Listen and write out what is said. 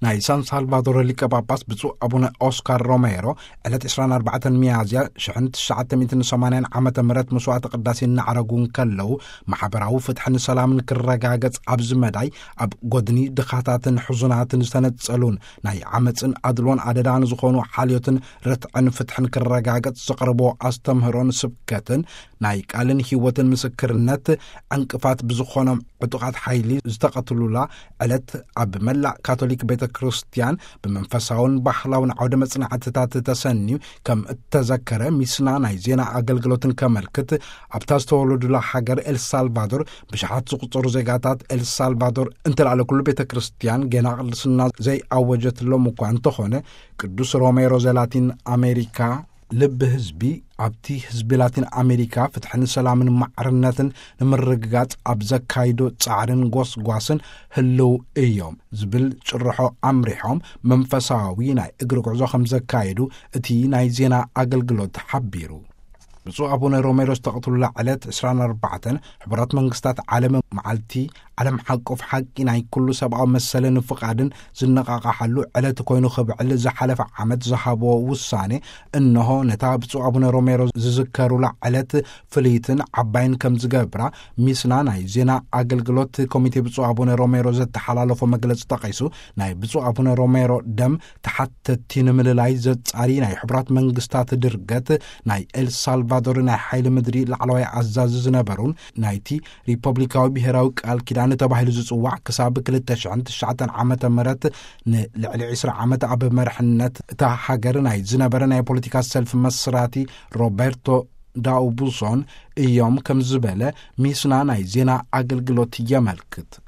ናይ ሳን ሳልቫዶር ሊቀ ጳጳስ ብፁዕ አቡነ ኦስካር ሮሜሮ ዕለት 24 ሚያዝያ 1980 ዓመተ ምህረት መስዋዕት ቅዳሴ እናዓረጉን ከለው ማሕበራዊ ፍትሕን ሰላምን ክረጋገጽ ኣብ ዝመዳይ ኣብ ጎድኒ ድኻታትን ሕዙናትን ዝተነጸሉን ናይ ዓመፅን ኣድሎን ኣደዳን ዝኾኑ ሓልዮትን ርትዕን ፍትሕን ክረጋገጽ ዘቕርቦ ኣስተምህሮን ስብከትን ናይ ቃልን ህይወትን ምስክርነት ዕንቅፋት ብዝኾኖም ዕጡቃት ሓይሊ ዝተቐትሉላ ዕለት ኣብ መላእ ካቶሊክ ቤተ ክርስቲያን ብመንፈሳውን ባህላውን ዓውደ መጽናዕትታት ተሰኒዩ ከም እተዘከረ ሚስና ናይ ዜና ኣገልግሎትን ከመልክት ኣብታ ዝተወለዱላ ሃገር ኤልሳልቫዶር ብሽሓት ዝቁፀሩ ዜጋታት ኤልሳልቫዶር እንትላለ ኩሉ ቤተ ክርስቲያን ገና ቅልስና ዘይኣወጀትሎም እኳ እንተኾነ ቅዱስ ሮሜሮ ዘላቲን አሜሪካ ልብ ህዝቢ ኣብቲ ህዝቢ ላቲን አሜሪካ ፍትሕን ሰላምን ማዕርነትን ንምርግጋጽ ኣብ ዘካይዶ ጻዕርን ጎስጓስን ህልው እዮም ዝብል ጭርሖ ኣምሪሖም መንፈሳዊ ናይ እግሪ ጉዕዞ ከም ዘካይዱ እቲ ናይ ዜና ኣገልግሎት ሓቢሩ። ብፁዕ አቡነ ሮሜሮ ዝተቐትሉላ ዕለት 24 ሕቡራት መንግስታት ዓለም መዓልቲ ዓለም ሓቆፍ ሓቂ ናይ ኩሉ ሰብኣዊ መሰልን ፍቓድን ዝነቃቃሓሉ ዕለት ኮይኑ ክብዕል ዝሓለፈ ዓመት ዝሃቦ ውሳኔ እነሆ ነታ ብፁዕ አቡነ ሮሜሮ ዝዝከሩላ ዕለት ፍልይትን ዓባይን ከም ዝገብራ ሚስና ናይ ዜና ኣገልግሎት ኮሚቴ ብፁዕ አቡነ ሮሜሮ ዘተሓላለፎ መግለጽ ጠቂሱ ናይ ብፁዕ አቡነ ሮሜሮ ደም ተሓተቲ ንምልላይ ዘጻሪ ናይ ሕቡራት መንግስታት ድርገት ናይ ኤልሳልቫዶር ናይ ሓይሊ ምድሪ ላዕለዋይ ኣዛዚ ዝነበሩን ናይቲ ሪፐብሊካዊ ብሔራዊ ቃል ኪዳን ተባሂሉ ዝጽዋዕ ክሳብ 2009 ዓመተ ምህረት ንልዕሊ 20 ዓመት ኣብ መርሕነት እታ ሃገር ናይ ዝነበረ ናይ ፖለቲካ ሰልፍ መስራቲ ሮቤርቶ ዳኡቡሶን እዮም ከም ዝበለ ሚስና ናይ ዜና ኣገልግሎት የመልክት።